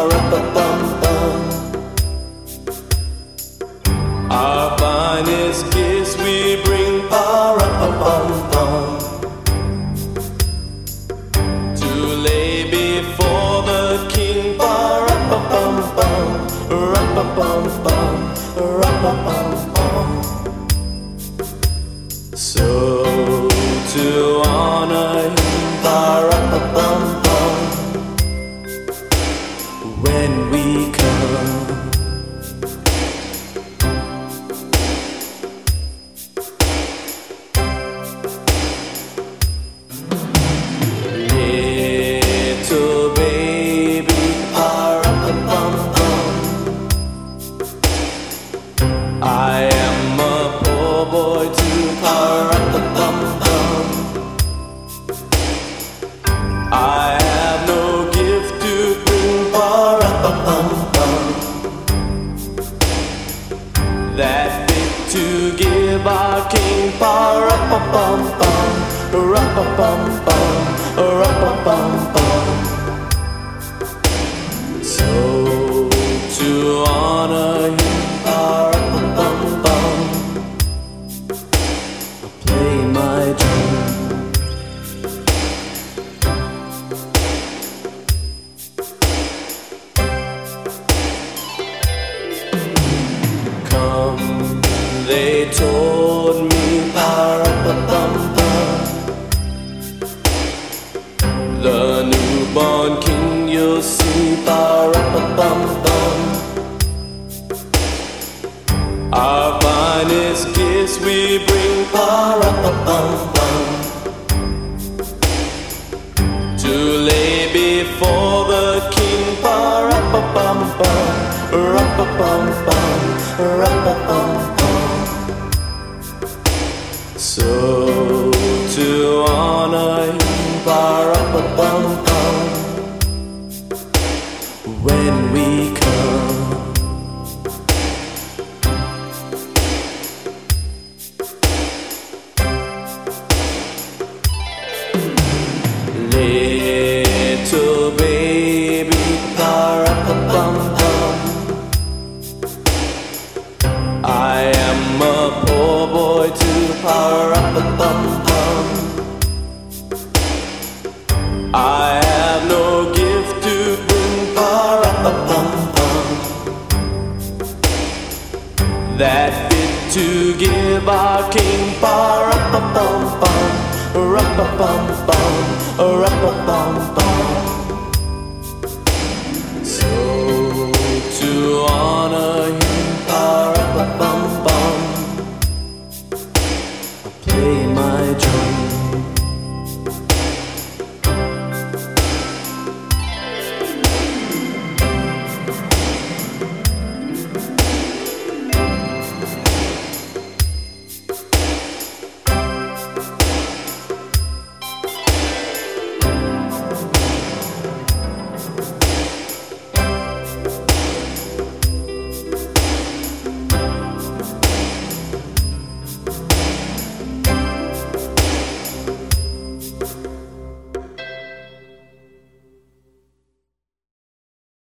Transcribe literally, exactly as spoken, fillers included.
pa-ra-pa-bum-bum. Our finest gifts we bring, pa-ra-pa-bum-bum, to lay before the King, pa-ra-pa-bum-bum, ra-pa-bum-bum, ra-pa-bum-bum. So to honor Him, pa-ra-pa-bum-bum, when we come, little baby, pa-ra-pa-bum-bum, I am a poor boy too, pa-ra-pa-bum-bum, I have no gift to bring, pa-ra-pa-bum-bum, that fit to give our King, pa-ra-pa-bum-bum, ra-pa-bum-bum, ra-pa-bum-bum. So to honor Him, pa-ra-pa-bum-bum, I play my drum. Come, they told me, pa-ra-pa-bum-bum, the newborn King you'll see, pa-ra-pa-bum-bum. Our finest gifts we bring, pa-ra-pa-bum-bum, to lay before the King, pa-ra-pa-bum-bum, ra-pa-bum-bum, ra-pa-bum-bum. So to honor Him, pa-ra-pa-bum-bum, when we come, little baby, pa-ra-pa-bum-bum, I am a poor boy too, pa-ra-pa-bum-bum, I have no gift to bring, pa-ra-pa-bum-bum, that fit to give our King, pa-ra-pa-bum-bum, ra-pa-bum-bum, ra-pa-bum.